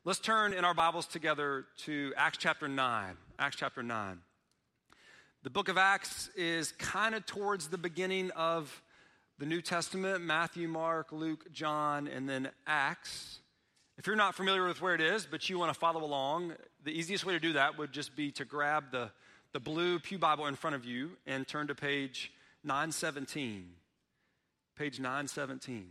Let's turn in our Bibles together to Acts chapter 9. Acts chapter 9. The book of Acts is kind of towards the beginning of the New Testament: Matthew, Mark, Luke, John, and then Acts. If you're not familiar with where it is, but you want to follow along, the easiest way to do that would just be to grab the blue pew Bible in front of you and turn to page 917. Page 917.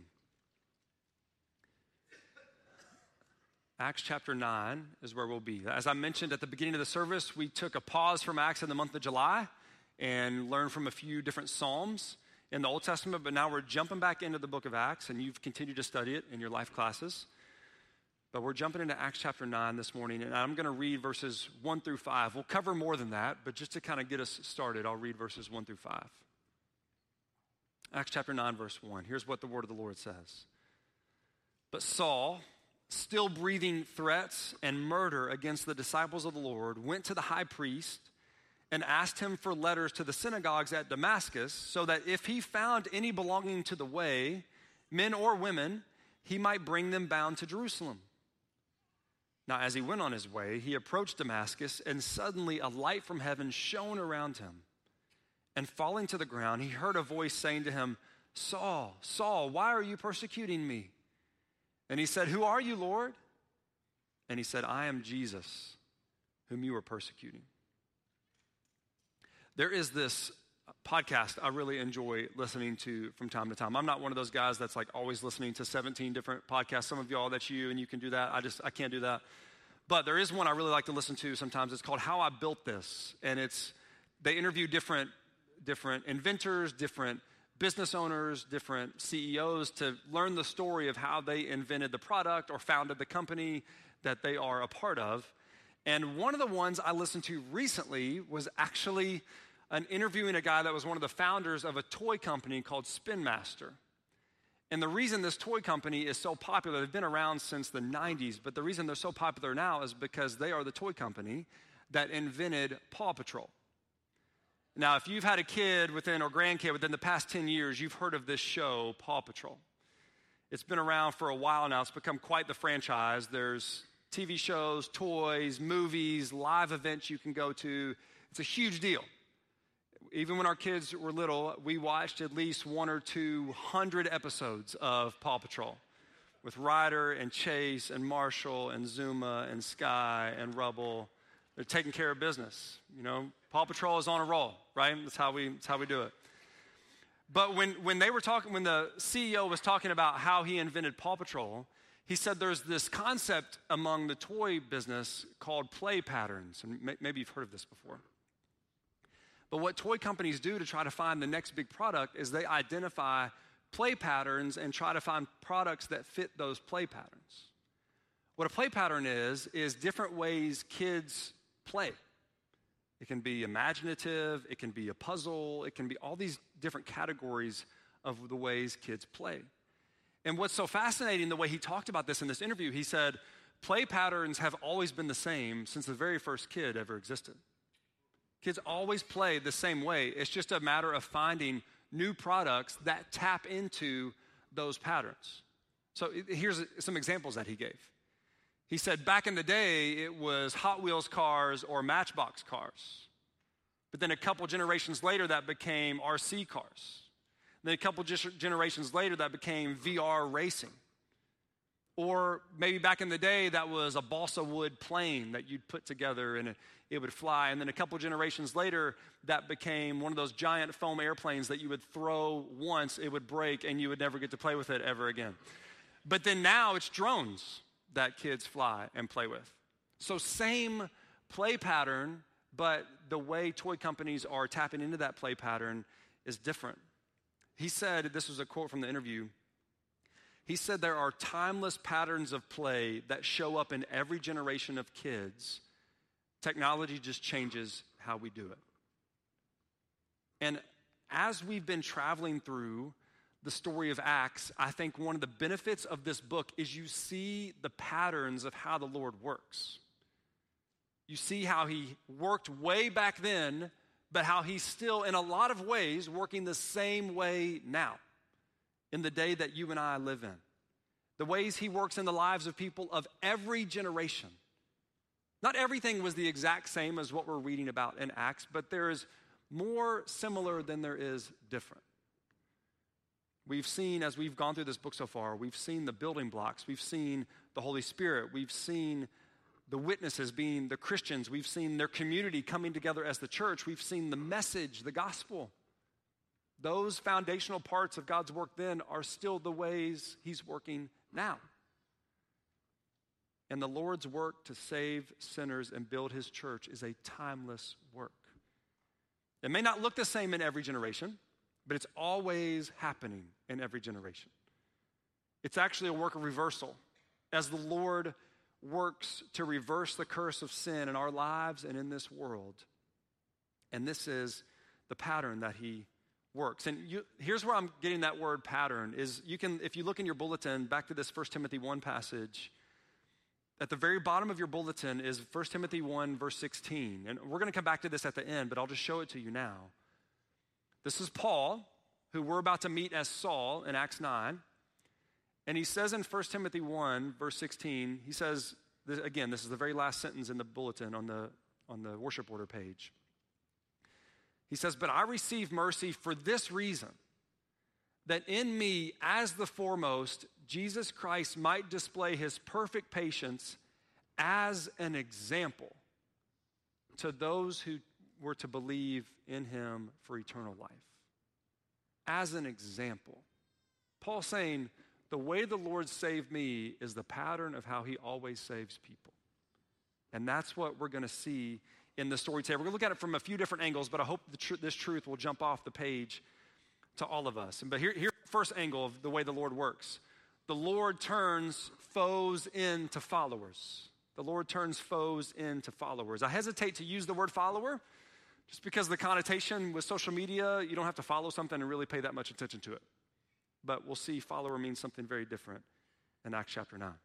Acts chapter 9 is where we'll be. As I mentioned at the beginning of the service, we took a pause from Acts in the month of July and learned from a few different Psalms in the Old Testament, but now we're jumping back into the book of Acts, and you've continued to study it in your life classes. But we're jumping into Acts chapter 9 this morning, and I'm going to read verses 1 through 5. We'll cover more than that, but just to kind of get us started, I'll read verses 1 through 5. Acts chapter 9, verse 1. Here's what the word of the Lord says. But Saul, still breathing threats and murder against the disciples of the Lord, went to the high priest and asked him for letters to the synagogues at Damascus, so that if he found any belonging to the way, men or women, he might bring them bound to Jerusalem. Now, as he went on his way, he approached Damascus, and suddenly a light from heaven shone around him. And falling to the ground, he heard a voice saying to him, "Saul, Saul, why are you persecuting me?" And he said, "Who are you, Lord?" And he said, "I am Jesus, whom you are persecuting." There is this podcast I really enjoy listening to from time to time. I'm not one of those guys that's like always listening to 17 different podcasts. Some of y'all, that's you, and you can do that. I can't do that. But there is one I really like to listen to sometimes. It's called How I Built This. And they interview different inventors, different business owners, different CEOs to learn the story of how they invented the product or founded the company that they are a part of. And one of the ones I listened to recently was actually an interviewing a guy that was one of the founders of a toy company called Spin Master. And the reason this toy company is so popular, they've been around since the 90s, but the reason they're so popular now is because they are the toy company that invented Paw Patrol. Now, if you've had a kid or grandkid within the past 10 years, you've heard of this show, Paw Patrol. It's been around for a while now. It's become quite the franchise. There's TV shows, toys, movies, live events you can go to. It's a huge deal. Even when our kids were little, we watched at least 100 or 200 episodes of Paw Patrol with Ryder and Chase and Marshall and Zuma and Sky and Rubble. They're taking care of business. You know, Paw Patrol is on a roll, right? That's how we do it. But when the CEO was talking about how he invented Paw Patrol, he said there's this concept among the toy business called play patterns. And maybe you've heard of this before. But what toy companies do to try to find the next big product is they identify play patterns and try to find products that fit those play patterns. What a play pattern is different ways kids play. It can be imaginative, it can be a puzzle, it can be all these different categories of the ways kids play. And what's so fascinating, the way he talked about this in this interview, he said, play patterns have always been the same since the very first kid ever existed. Kids always play the same way. It's just a matter of finding new products that tap into those patterns. So here's some examples that he gave. He said back in the day, it was Hot Wheels cars or Matchbox cars. But then a couple generations later, that became RC cars. Then a couple generations later, that became VR racing. Or maybe back in the day, that was a balsa wood plane that you'd put together and it would fly. And then a couple generations later, that became one of those giant foam airplanes that you would throw once, it would break, and you would never get to play with it ever again. But then now it's drones that kids fly and play with. So same play pattern, but the way toy companies are tapping into that play pattern is different. He said, this was a quote from the interview, he said there are timeless patterns of play that show up in every generation of kids. Technology just changes how we do it. And as we've been traveling through the story of Acts, I think one of the benefits of this book is you see the patterns of how the Lord works. You see how he worked way back then, but how he's still, in a lot of ways, working the same way now, in the day that you and I live in. the ways he works in the lives of people of every generation. Not everything was the exact same as what we're reading about in Acts, but there is more similar than there is different. We've seen, as we've gone through this book so far, we've seen the building blocks. We've seen the Holy Spirit. We've seen the witnesses being the Christians. We've seen their community coming together as the church. We've seen the message, the gospel. Those foundational parts of God's work then are still the ways he's working now. And the Lord's work to save sinners and build his church is a timeless work. It may not look the same in every generation, but it's always happening in every generation. It's actually a work of reversal. As the Lord works to reverse the curse of sin in our lives and in this world. And this is the pattern that he works. And here's where I'm getting that word pattern is you can, if you look in your bulletin, back to this 1 Timothy 1 passage, at the very bottom of your bulletin is 1 Timothy 1 verse 16. And we're going to come back to this at the end, but I'll just show it to you now. This is Paul, who we're about to meet as Saul in Acts 9. And he says in 1 Timothy 1 verse 16, he says, again, this is the very last sentence in the bulletin on the worship order page. He says, "But I receive mercy for this reason, that in me, as the foremost, Jesus Christ might display his perfect patience as an example to those who were to believe in him for eternal life." As an example. Paul's saying, the way the Lord saved me is the pattern of how he always saves people. And that's what we're going to see in the story today. We're going to look at it from a few different angles, but I hope this truth will jump off the page to all of us. But here's the first angle of the way the Lord works. The Lord turns foes into followers. The Lord turns foes into followers. I hesitate to use the word follower just because of the connotation with social media. You don't have to follow something and really pay that much attention to it. But we'll see follower means something very different in Acts chapter 9.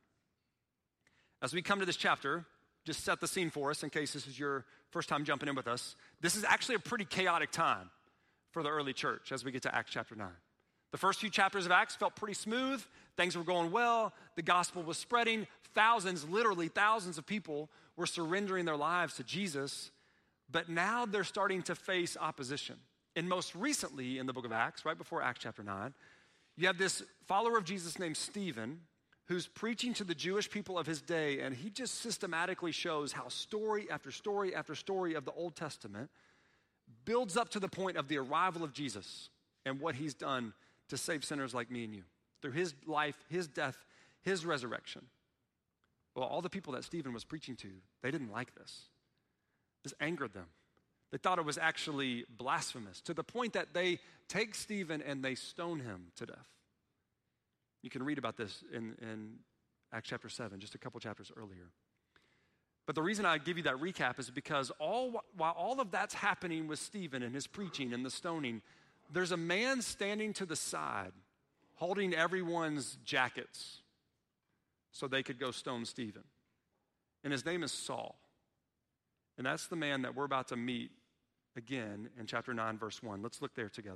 As we come to this chapter, just set the scene for us in case this is your first time jumping in with us. This is actually a pretty chaotic time for the early church as we get to Acts chapter 9. The first few chapters of Acts felt pretty smooth. Things were going well. The gospel was spreading. Thousands, literally thousands of people were surrendering their lives to Jesus. But now they're starting to face opposition. And most recently in the book of Acts, right before Acts chapter 9, you have this follower of Jesus named Stephen who's preaching to the Jewish people of his day, and he just systematically shows how story after story after story of the Old Testament builds up to the point of the arrival of Jesus and what he's done to save sinners like me and you. Through his life, his death, his resurrection. Well, all the people that Stephen was preaching to, they didn't like this. This angered them. They thought it was actually blasphemous to the point that they take Stephen and they stone him to death. You can read about this in Acts chapter 7, just a couple chapters earlier. But the reason I give you that recap is because while all of that's happening with Stephen and his preaching and the stoning, there's a man standing to the side holding everyone's jackets so they could go stone Stephen. And his name is Saul. And that's the man that we're about to meet again in chapter 9, verse 1. Let's look there together.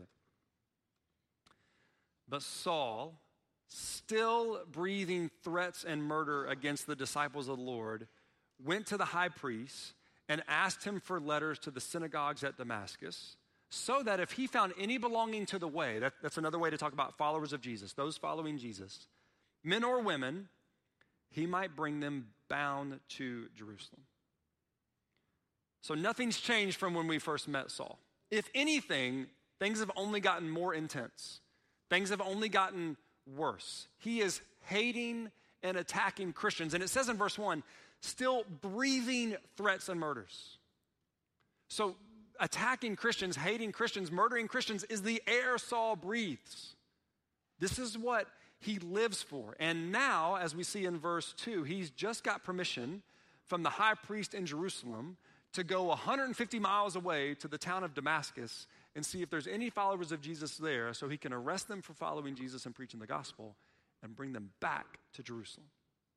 But Saul, still breathing threats and murder against the disciples of the Lord, went to the high priest and asked him for letters to the synagogues at Damascus, so that if he found any belonging to the way, that's another way to talk about followers of Jesus, those following Jesus, men or women, he might bring them bound to Jerusalem. So nothing's changed from when we first met Saul. If anything, things have only gotten more intense. Things have only gotten worse. He is hating and attacking Christians. And it says in verse 1, still breathing threats and murders. So attacking Christians, hating Christians, murdering Christians is the air Saul breathes. This is what he lives for. And now, as we see in verse 2, he's just got permission from the high priest in Jerusalem to go 150 miles away to the town of Damascus and see if there's any followers of Jesus there so he can arrest them for following Jesus and preaching the gospel and bring them back to Jerusalem.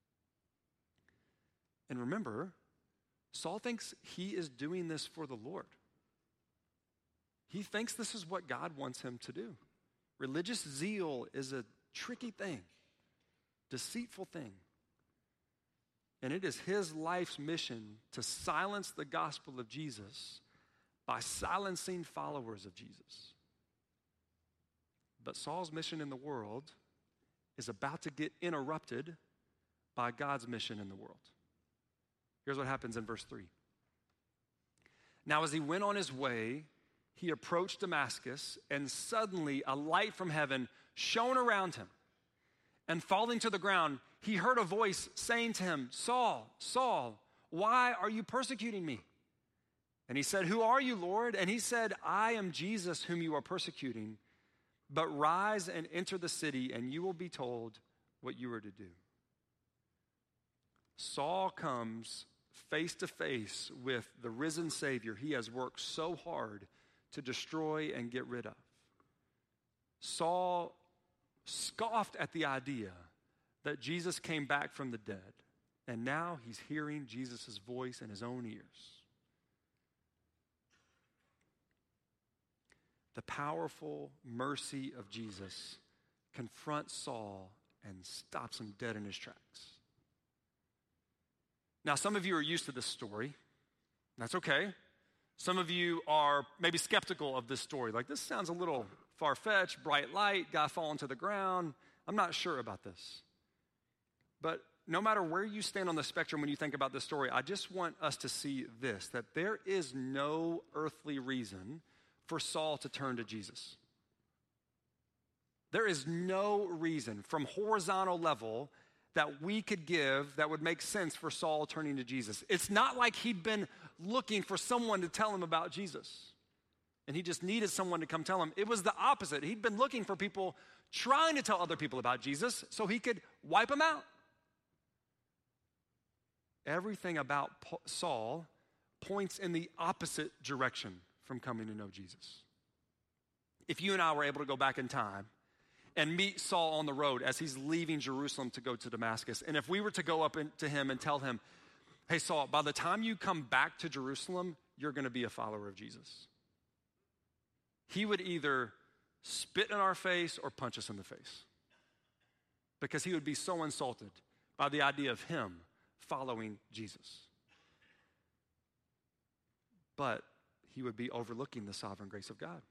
And remember, Saul thinks he is doing this for the Lord. He thinks this is what God wants him to do. Religious zeal is a tricky thing. deceitful thing. And it is his life's mission to silence the gospel of Jesus by silencing followers of Jesus. But Saul's mission in the world is about to get interrupted by God's mission in the world. Here's what happens in verse 3. Now, as he went on his way, he approached Damascus, and suddenly a light from heaven shone around him. And falling to the ground, he heard a voice saying to him, Saul, Saul, why are you persecuting me? And he said, Who are you, Lord? And he said, I am Jesus whom you are persecuting. But rise and enter the city, and you will be told what you are to do. Saul comes face to face with the risen Savior he has worked so hard to destroy and get rid of. Saul scoffed at the idea that Jesus came back from the dead, and now he's hearing Jesus' voice in his own ears. The powerful mercy of Jesus confronts Saul and stops him dead in his tracks. Now, some of you are used to this story. That's okay. Some of you are maybe skeptical of this story. Like, this sounds a little far-fetched, bright light, guy falling to the ground. I'm not sure about this. But no matter where you stand on the spectrum when you think about this story, I just want us to see this, that there is no earthly reason for Saul to turn to Jesus. There is no reason from horizontal level that we could give that would make sense for Saul turning to Jesus. It's not like he'd been looking for someone to tell him about Jesus, and he just needed someone to come tell him. It was the opposite. He'd been looking for people trying to tell other people about Jesus so he could wipe them out. Everything about Saul points in the opposite direction from coming to know Jesus. If you and I were able to go back in time and meet Saul on the road as he's leaving Jerusalem to go to Damascus, and if we were to go up to him and tell him, hey, Saul, by the time you come back to Jerusalem, you're going to be a follower of Jesus, he would either spit in our face or punch us in the face, because he would be so insulted by the idea of him following Jesus. But he would be overlooking the sovereign grace of God.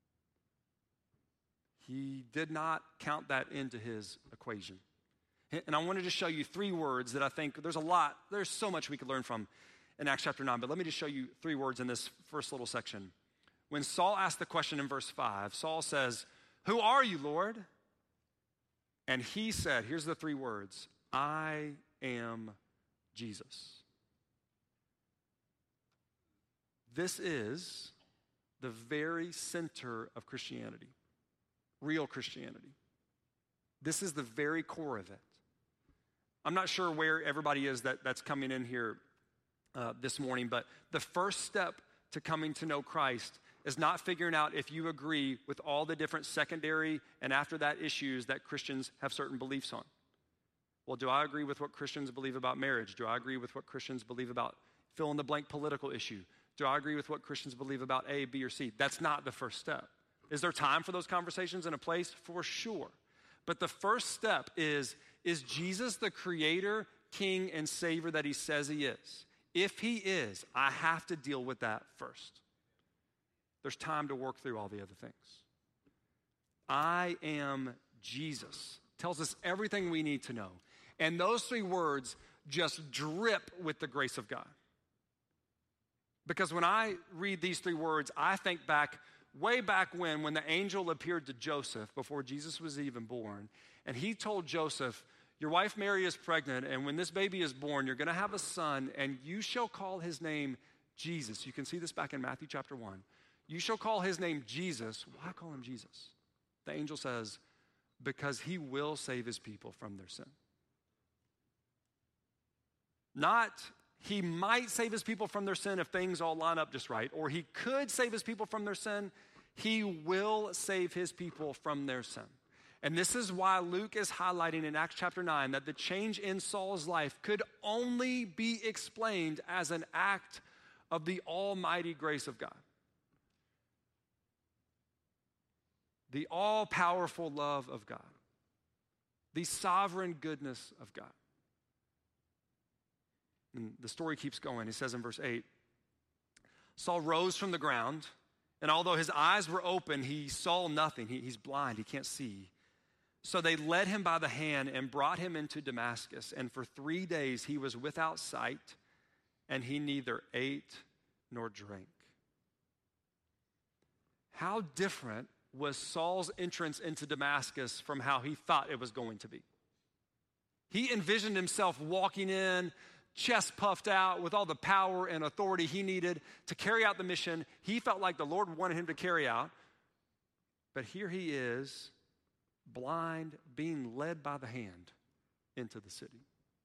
He did not count that into his equation. And I wanted to show you three words that I think there's so much we could learn from in Acts chapter 9, but let me just show you three words in this first little section. When Saul asked the question in verse 5, Saul says, Who are you, Lord? And he said, here's the three words, I am Jesus. This is the very center of Christianity, real Christianity. This is the very core of it. I'm not sure where everybody is that's coming in here this morning, but the first step to coming to know Christ is not figuring out if you agree with all the different secondary and after that issues that Christians have certain beliefs on. Well, do I agree with what Christians believe about marriage? Do I agree with what Christians believe about fill in the blank political issue? Do I agree with what Christians believe about A, B, or C? That's not the first step. Is there time for those conversations in a place? For sure. But the first step is Jesus the creator, king, and savior that he says he is? If he is, I have to deal with that first. There's time to work through all the other things. I am Jesus tells us everything we need to know. And those three words just drip with the grace of God. Because when I read these three words, I think back, way back when the angel appeared to Joseph before Jesus was even born, and he told Joseph, your wife Mary is pregnant, and when this baby is born, you're going to have a son, and you shall call his name Jesus. You can see this back in Matthew chapter 1. You shall call his name Jesus. Why call him Jesus? The angel says, because he will save his people from their sin. Not he might save his people from their sin if things all line up just right, or he could save his people from their sin. He will save his people from their sin. And this is why Luke is highlighting in Acts chapter 9 that the change in Saul's life could only be explained as an act of the almighty grace of God. The all-powerful love of God. the sovereign goodness of God. And the story keeps going. He says in verse 8, Saul rose from the ground, and although his eyes were open, he saw nothing. He's blind, he can't see. So they led him by the hand and brought him into Damascus. And for 3 days he was without sight, and he neither ate nor drank. How different was Saul's entrance into Damascus from how he thought it was going to be? He envisioned himself walking in, chest puffed out, with all the power and authority he needed to carry out the mission he felt like the Lord wanted him to carry out. But here he is, blind, being led by the hand into the city.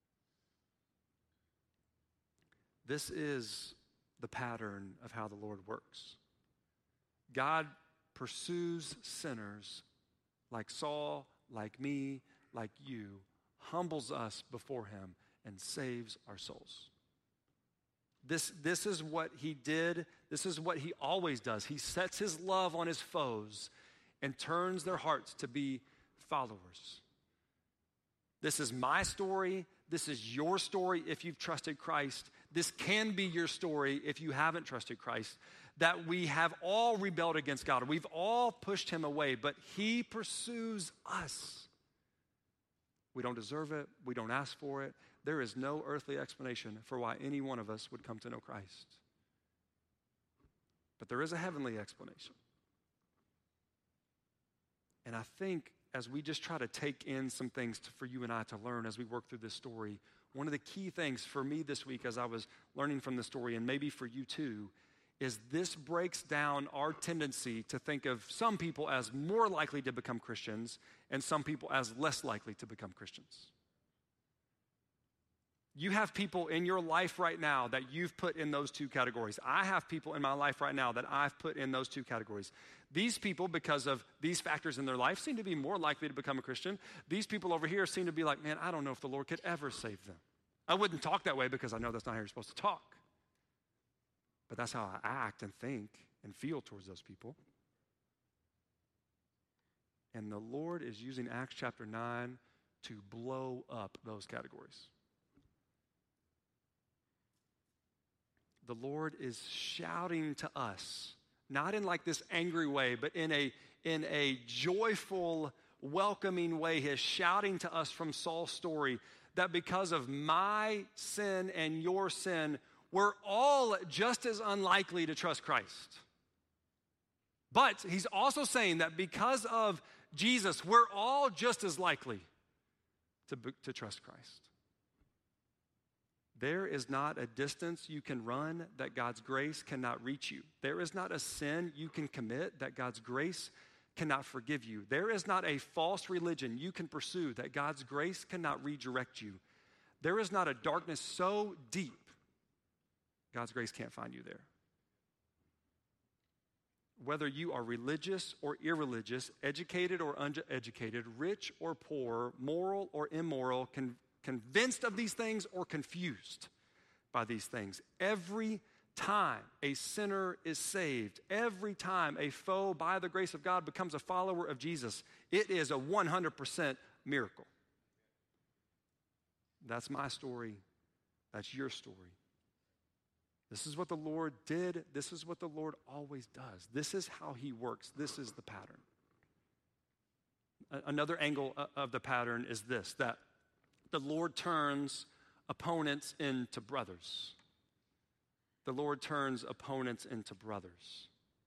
This is the pattern of how the Lord works. God pursues sinners like Saul, like me, like you, humbles us before him, and saves our souls. This is what he did. This is what he always does. He sets his love on his foes and turns their hearts to be followers. This is my story. This is your story if you've trusted Christ. This can be your story if you haven't trusted Christ. That we have all rebelled against God. We've all pushed him away, but he pursues us. We don't deserve it. We don't ask for it. There is no earthly explanation for why any one of us would come to know Christ. But there is a heavenly explanation. And I think as we just try to take in some things for you and I to learn as we work through this story, one of the key things for me this week as I was learning from the story, and maybe for you too, is this breaks down our tendency to think of some people as more likely to become Christians and some people as less likely to become Christians. You have people in your life right now that you've put in those two categories. I have people in my life right now that I've put in those two categories. These people, because of these factors in their life, seem to be more likely to become a Christian. These people over here seem to be like, man, I don't know if the Lord could ever save them. I wouldn't talk that way because I know that's not how you're supposed to talk. But that's how I act and think and feel towards those people. And the Lord is using Acts chapter 9 to blow up those categories. The Lord is shouting to us, not in like this angry way, but in a joyful, welcoming way. He is shouting to us from Saul's story that because of my sin and your sin, we're all just as unlikely to trust Christ. But he's also saying that because of Jesus, we're all just as likely to trust Christ. There is not a distance you can run that God's grace cannot reach you. There is not a sin you can commit that God's grace cannot forgive you. There is not a false religion you can pursue that God's grace cannot redirect you. There is not a darkness so deep God's grace can't find you there. Whether you are religious or irreligious, educated or uneducated, rich or poor, moral or immoral, convinced of these things or confused by these things, every time a sinner is saved, every time a foe by the grace of God becomes a follower of Jesus, it is a 100% miracle. That's my story. That's your story. This is what the Lord did. This is what the Lord always does. This is how he works. This is the pattern. Another angle of the pattern is this, that the Lord turns opponents into brothers. The Lord turns opponents into brothers.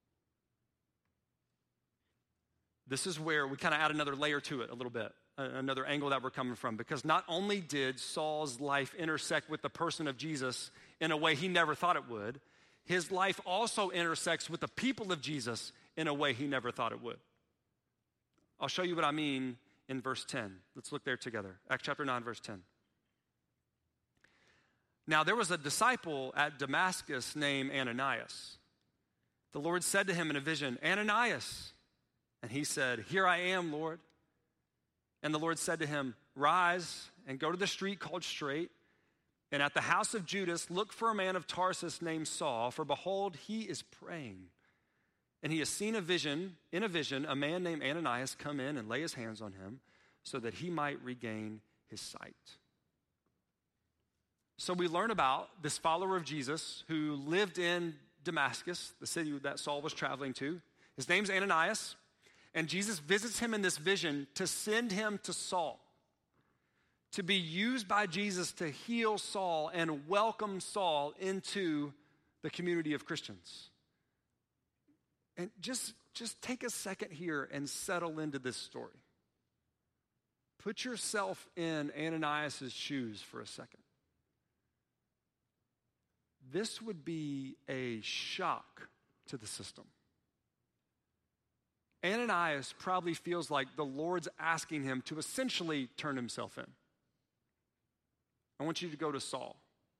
This is where we kind of add another layer to it a little bit, another angle that we're coming from, because not only did Saul's life intersect with the person of Jesus in a way he never thought it would, his life also intersects with the people of Jesus in a way he never thought it would. I'll show you what I mean in verse 10. Let's look there together. Acts chapter 9, verse 10. Now there was a disciple at Damascus named Ananias. The Lord said to him in a vision, Ananias. And he said, Here I am, Lord. And the Lord said to him, Rise and go to the street called Straight, and at the house of Judas look for a man of Tarsus named Saul, for behold, he is praying. And he has seen in a vision, a man named Ananias come in and lay his hands on him so that he might regain his sight. So we learn about this follower of Jesus who lived in Damascus, the city that Saul was traveling to. His name's Ananias, and Jesus visits him in this vision to send him to Saul, to be used by Jesus to heal Saul and welcome Saul into the community of Christians. And just take a second here and settle into this story. Put yourself in Ananias' shoes for a second. This would be a shock to the system. Ananias probably feels like the Lord's asking him to essentially turn himself in. I want you to go to Saul.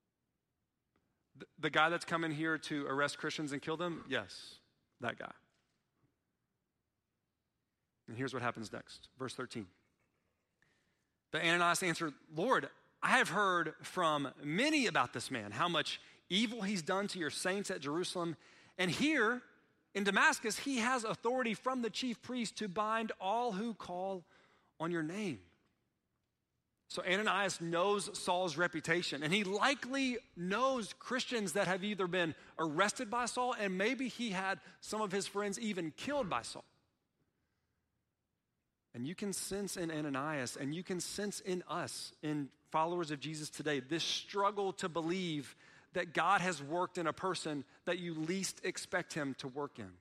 The guy that's coming here to arrest Christians and kill them? Yes, that guy. And here's what happens next. Verse 13. But Ananias answered, Lord, I have heard from many about this man, how much evil he's done to your saints at Jerusalem. And here in Damascus, he has authority from the chief priest to bind all who call on your name. So Ananias knows Saul's reputation, and he likely knows Christians that have either been arrested by Saul, and maybe he had some of his friends even killed by Saul. And you can sense in Ananias, and you can sense in us, in followers of Jesus today, this struggle to believe that God has worked in a person that you least expect him to work in.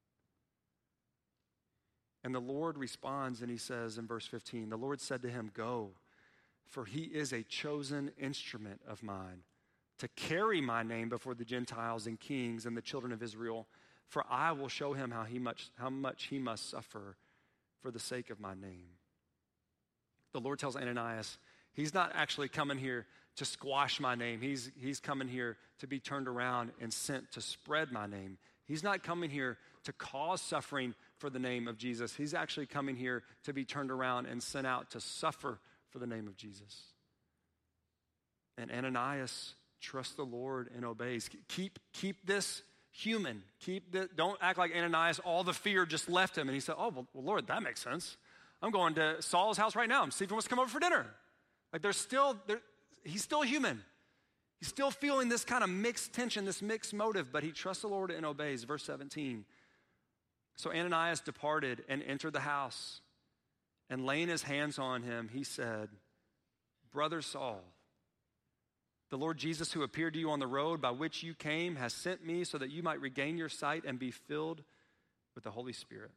And the Lord responds, and he says in verse 15, the Lord said to him, go, for he is a chosen instrument of mine to carry my name before the Gentiles and kings and the children of Israel, for I will show him how much he must suffer for the sake of my name. The Lord tells Ananias, he's not actually coming here to squash my name. He's coming here to be turned around and sent to spread my name. He's not coming here to cause suffering for the name of Jesus. He's actually coming here to be turned around and sent out to suffer for the name of Jesus. And Ananias trusts the Lord and obeys. Keep this human. Don't act like Ananias, all the fear just left him. And he said, oh, well, Lord, that makes sense. I'm going to Saul's house right now. I'm seeing if he wants to come over for dinner. Like he's still human. He's still feeling this kind of mixed tension, this mixed motive, but he trusts the Lord and obeys. Verse 17. So Ananias departed and entered the house, and laying his hands on him, he said, Brother Saul, the Lord Jesus who appeared to you on the road by which you came has sent me so that you might regain your sight and be filled with the Holy Spirit.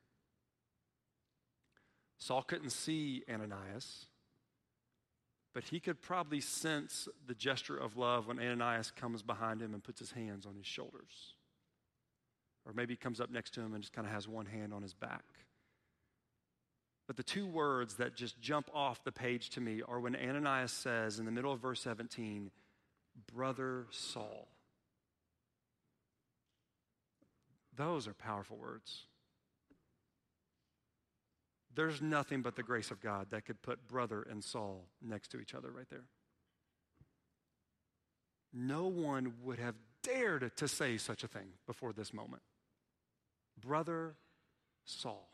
Saul couldn't see Ananias, but he could probably sense the gesture of love when Ananias comes behind him and puts his hands on his shoulders. Or maybe he comes up next to him and just kind of has one hand on his back. But the two words that just jump off the page to me are when Ananias says in the middle of verse 17, Brother Saul. Those are powerful words. There's nothing but the grace of God that could put brother and Saul next to each other right there. No one would have dared to say such a thing before this moment. Brother Saul.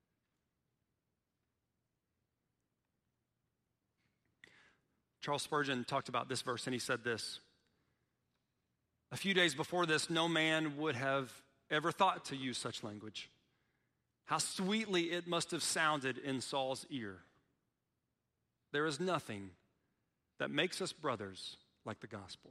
Charles Spurgeon talked about this verse, and he said this: a few days before this, no man would have ever thought to use such language. How sweetly it must have sounded in Saul's ear. There is nothing that makes us brothers like the gospel.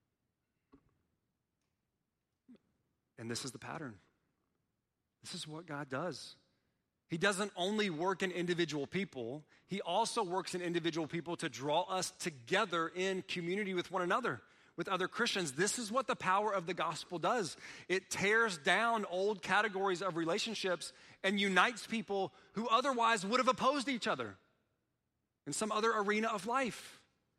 And this is the pattern. This is what God does. He doesn't only work in individual people, he also works in individual people to draw us together in community with one another, with other Christians. This is what the power of the gospel does. It tears down old categories of relationships and unites people who otherwise would have opposed each other in some other arena of life.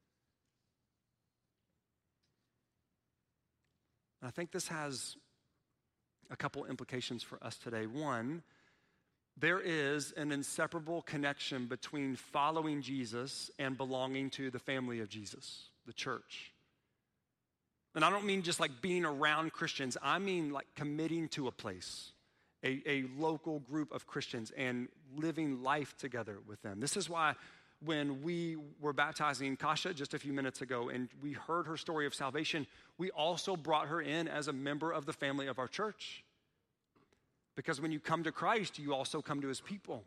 And I think this has a couple implications for us today. One, there is an inseparable connection between following Jesus and belonging to the family of Jesus, the church. And I don't mean just like being around Christians. I mean like committing to a place, a local group of Christians and living life together with them. This is why when we were baptizing Kasha just a few minutes ago and we heard her story of salvation, we also brought her in as a member of the family of our church. Because when you come to Christ, you also come to his people.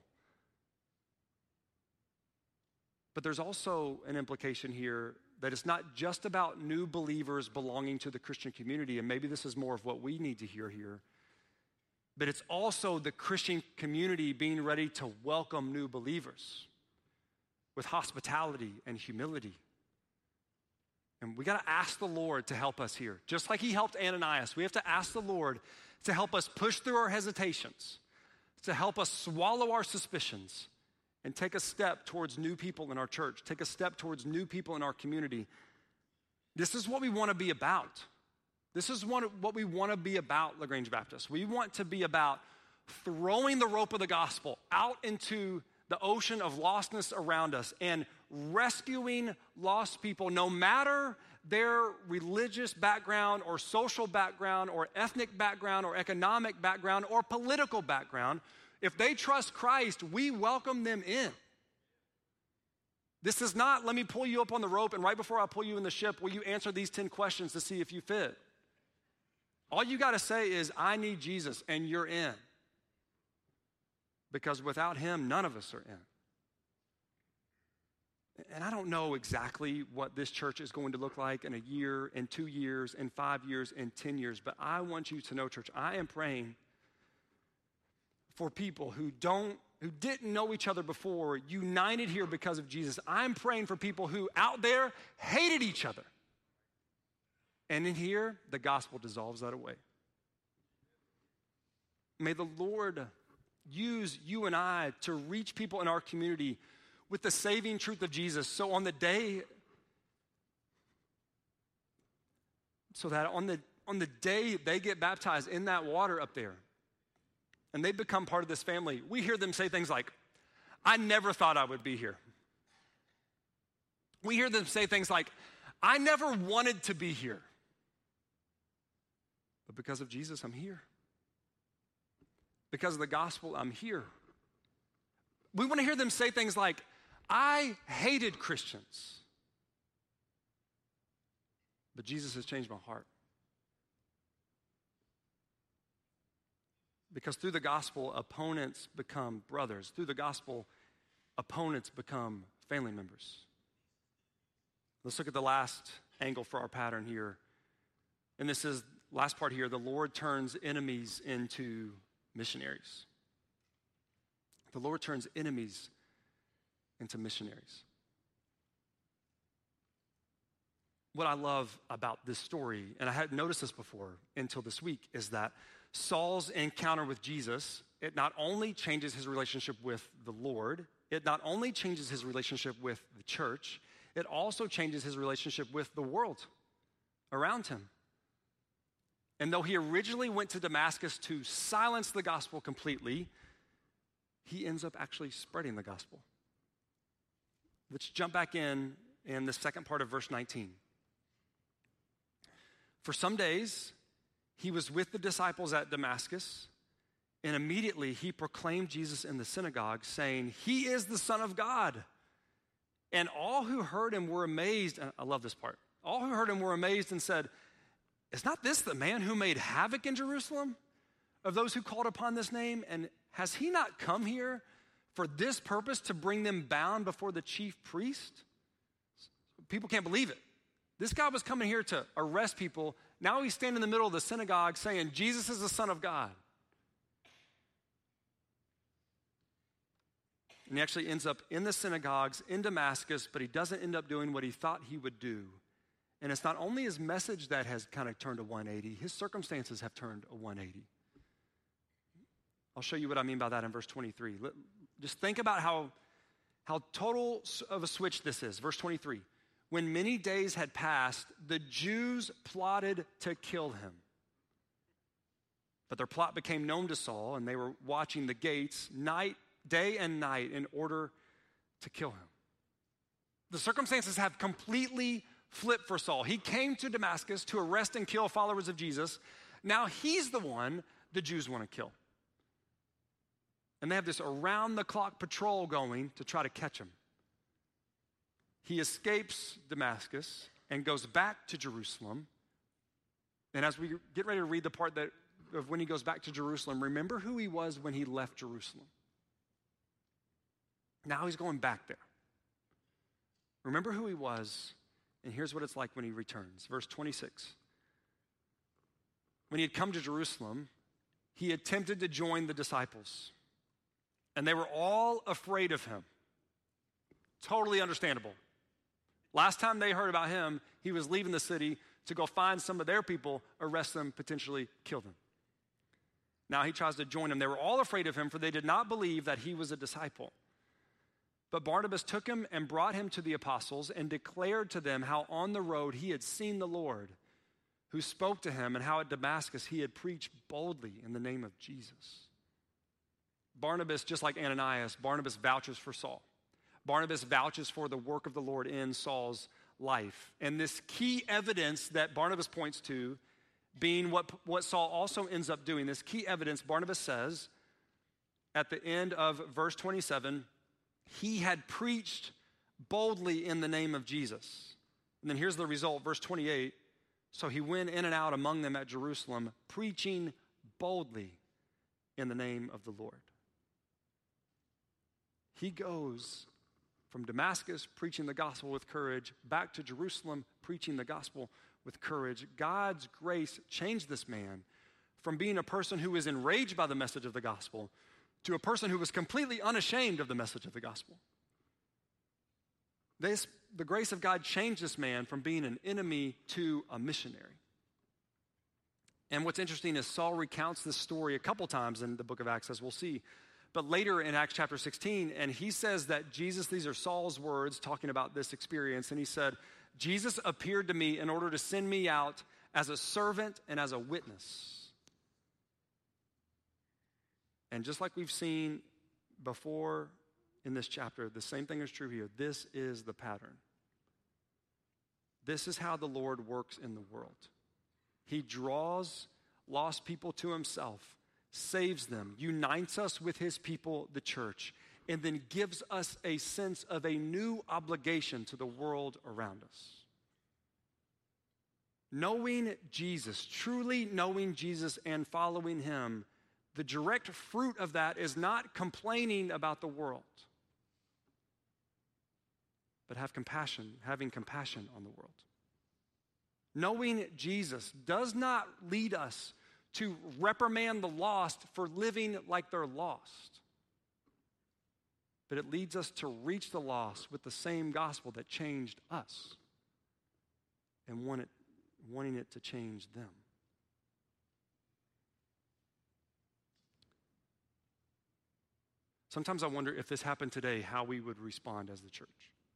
But there's also an implication here that it's not just about new believers belonging to the Christian community, and maybe this is more of what we need to hear here, but it's also the Christian community being ready to welcome new believers with hospitality and humility. And we got to ask the Lord to help us here. Just like he helped Ananias, we have to ask the Lord to help us push through our hesitations, to help us swallow our suspicions, and take a step towards new people in our church, take a step towards new people in our community. This is what we want to be about. This is what we want to be about, LaGrange Baptist. We want to be about throwing the rope of the gospel out into the ocean of lostness around us and rescuing lost people, no matter their religious background or social background or ethnic background or economic background or political background. If they trust Christ, we welcome them in. This is not, let me pull you up on the rope, and right before I pull you in the ship, will you answer these 10 questions to see if you fit? All you got to say is, I need Jesus, and you're in. Because without him, none of us are in. And I don't know exactly what this church is going to look like in a year, in 2 years, in 5 years, in 10 years, but I want you to know, church, I am praying for people who didn't know each other before, united here because of Jesus. I'm praying for people who out there hated each other. And in here, the gospel dissolves that away. May the Lord use you and I to reach people in our community with the saving truth of Jesus. So on the day they get baptized in that water up there, and they become part of this family, we hear them say things like, I never thought I would be here. We hear them say things like, I never wanted to be here. But because of Jesus, I'm here. Because of the gospel, I'm here. We want to hear them say things like, I hated Christians. But Jesus has changed my heart. Because through the gospel, opponents become brothers. Through the gospel, opponents become family members. Let's look at the last angle for our pattern here. And this is, last part here, the Lord turns enemies into missionaries. The Lord turns enemies into missionaries. What I love about this story, and I hadn't noticed this before until this week, is that Saul's encounter with Jesus, it not only changes his relationship with the Lord, it not only changes his relationship with the church, it also changes his relationship with the world around him. And though he originally went to Damascus to silence the gospel completely, he ends up actually spreading the gospel. Let's jump back in the second part of verse 19. For some days, he was with the disciples at Damascus, and immediately he proclaimed Jesus in the synagogue, saying, He is the Son of God. And all who heard him were amazed. I love this part. All who heard him were amazed and said, Is not this the man who made havoc in Jerusalem of those who called upon this name? And has he not come here for this purpose, to bring them bound before the chief priest? People can't believe it. This guy was coming here to arrest people. Now he's standing in the middle of the synagogue saying, Jesus is the Son of God. And he actually ends up in the synagogues in Damascus, but he doesn't end up doing what he thought he would do. And it's not only his message that has kind of turned a 180, his circumstances have turned a 180. I'll show you what I mean by that in verse 23. Just think about how total of a switch this is. Verse 23. When many days had passed, the Jews plotted to kill him. But their plot became known to Saul, and they were watching the gates day and night in order to kill him. The circumstances have completely flipped for Saul. He came to Damascus to arrest and kill followers of Jesus. Now he's the one the Jews want to kill. And they have this around-the-clock patrol going to try to catch him. he escapes Damascus and goes back to Jerusalem. And as we get ready to read the part of when he goes back to Jerusalem, remember who he was when he left Jerusalem. Now he's going back there. Remember who he was, and here's what it's like when he returns. Verse 26. When he had come to Jerusalem, he attempted to join the disciples, and they were all afraid of him. Totally understandable. Last time they heard about him, he was leaving the city to go find some of their people, arrest them, potentially kill them. Now he tries to join them. They were all afraid of him, for they did not believe that he was a disciple. But Barnabas took him and brought him to the apostles and declared to them how on the road he had seen the Lord, who spoke to him, and how at Damascus he had preached boldly in the name of Jesus. Barnabas, just like Ananias, Barnabas vouches for Saul. Barnabas vouches for the work of the Lord in Saul's life. And this key evidence that Barnabas points to, being what Saul also ends up doing, this key evidence, Barnabas says at the end of verse 27, he had preached boldly in the name of Jesus. And then here's the result, verse 28. So he went in and out among them at Jerusalem, preaching boldly in the name of the Lord. He goes from Damascus, preaching the gospel with courage, back to Jerusalem, preaching the gospel with courage. God's grace changed this man from being a person who was enraged by the message of the gospel to a person who was completely unashamed of the message of the gospel. The grace of God changed this man from being an enemy to a missionary. And what's interesting is Saul recounts this story a couple times in the book of Acts, as we'll see. But later in Acts chapter 16, and he says that Jesus, these are Saul's words talking about this experience, and he said, Jesus appeared to me in order to send me out as a servant and as a witness. And just like we've seen before in this chapter, the same thing is true here. This is the pattern. This is how the Lord works in the world. He draws lost people to himself, saves them, unites us with his people, the church, and then gives us a sense of a new obligation to the world around us. Knowing Jesus, truly knowing Jesus and following him, the direct fruit of that is not complaining about the world, but having compassion on the world. Knowing Jesus does not lead us to reprimand the lost for living like they're lost, but it leads us to reach the lost with the same gospel that changed us and wanting it to change them. Sometimes I wonder if this happened today, how we would respond as the church.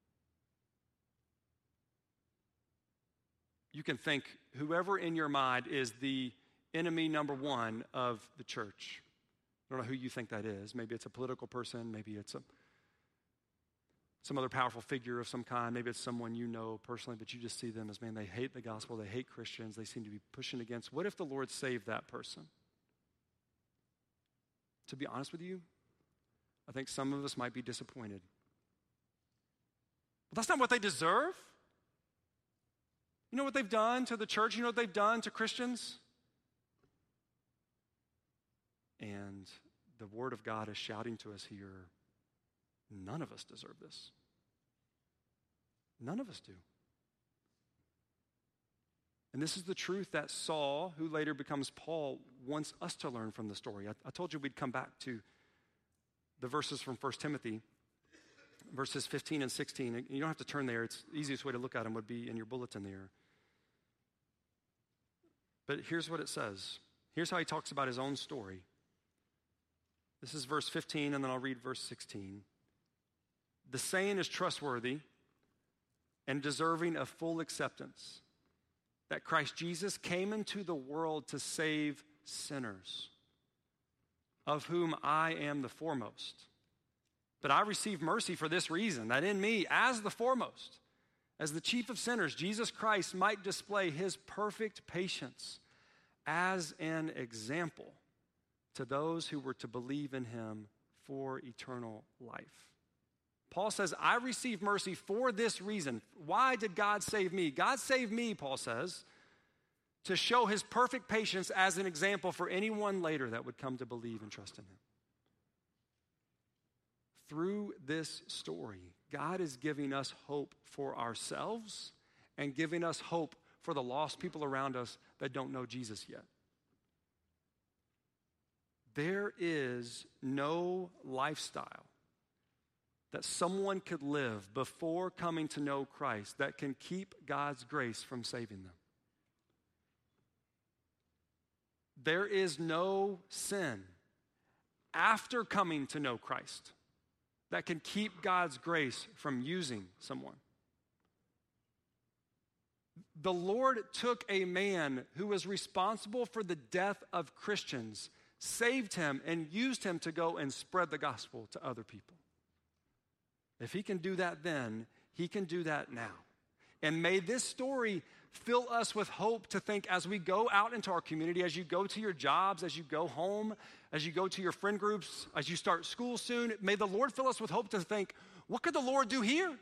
You can think whoever in your mind is the enemy number one of the church. I don't know who you think that is. Maybe it's a political person. Maybe it's some other powerful figure of some kind. Maybe it's someone you know personally, but you just see them as, man, they hate the gospel. They hate Christians. They seem to be pushing against. What if the Lord saved that person? To be honest with you, I think some of us might be disappointed. But that's not what they deserve. You know what they've done to the church? You know what they've done to Christians? And the Word of God is shouting to us here, none of us deserve this. None of us do. And this is the truth that Saul, who later becomes Paul, wants us to learn from the story. I told you we'd come back to the verses from 1 Timothy, verses 15 and 16. You don't have to turn there. It's the easiest way to look at them would be in your bulletin there. But here's what it says. Here's how he talks about his own story. This is verse 15, and then I'll read verse 16. The saying is trustworthy and deserving of full acceptance, that Christ Jesus came into the world to save sinners, of whom I am the foremost. But I received mercy for this reason, that in me, as the foremost, as the chief of sinners, Jesus Christ might display his perfect patience as an example to those who were to believe in him for eternal life. Paul says, I receive mercy for this reason. Why did God save me? God saved me, Paul says, to show his perfect patience as an example for anyone later that would come to believe and trust in him. Through this story, God is giving us hope for ourselves and giving us hope for the lost people around us that don't know Jesus yet. There is no lifestyle that someone could live before coming to know Christ that can keep God's grace from saving them. There is no sin after coming to know Christ that can keep God's grace from using someone. The Lord took a man who was responsible for the death of Christians, saved him, and used him to go and spread the gospel to other people. If he can do that then, he can do that now. And may this story fill us with hope to think as we go out into our community, as you go to your jobs, as you go home, as you go to your friend groups, as you start school soon, may the Lord fill us with hope to think, what could the Lord do here?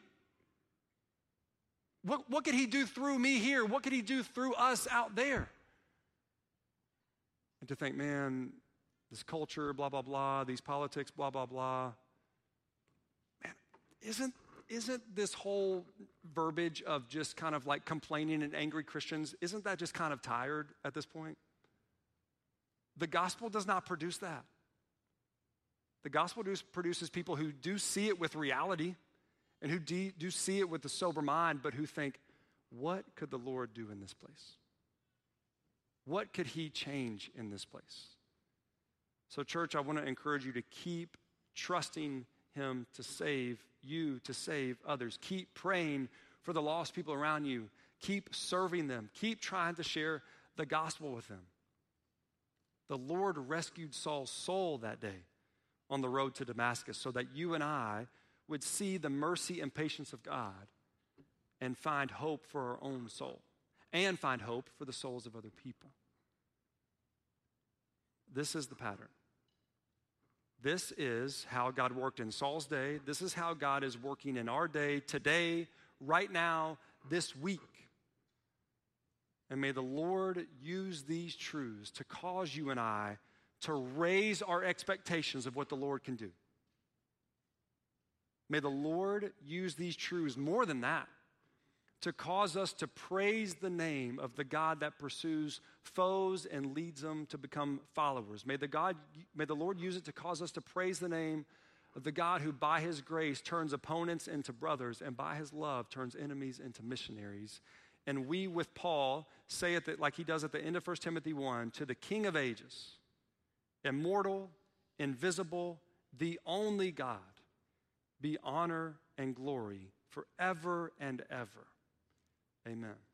What could he do through me here? What could he do through us out there? And to think, man, this culture, blah, blah, blah, these politics, blah, blah, blah. Man, isn't this whole verbiage of just kind of like complaining and angry Christians, isn't that just kind of tired at this point? The gospel does not produce that. The gospel produces people who do see it with reality and who do see it with a sober mind, but who think, what could the Lord do in this place? What could he change in this place? So church, I want to encourage you to keep trusting him to save you, to save others. Keep praying for the lost people around you. Keep serving them. Keep trying to share the gospel with them. The Lord rescued Saul's soul that day on the road to Damascus so that you and I would see the mercy and patience of God and find hope for our own soul and find hope for the souls of other people. This is the pattern. This is how God worked in Saul's day. This is how God is working in our day, today, right now, this week. And may the Lord use these truths to cause you and I to raise our expectations of what the Lord can do. May the Lord use these truths more than that to cause us to praise the name of the God that pursues foes and leads them to become followers. May the Lord use it to cause us to praise the name of the God who by his grace turns opponents into brothers and by his love turns enemies into missionaries. And we, with Paul, say it like he does at the end of 1 Timothy 1, to the King of ages, immortal, invisible, the only God, be honor and glory forever and ever. Amen.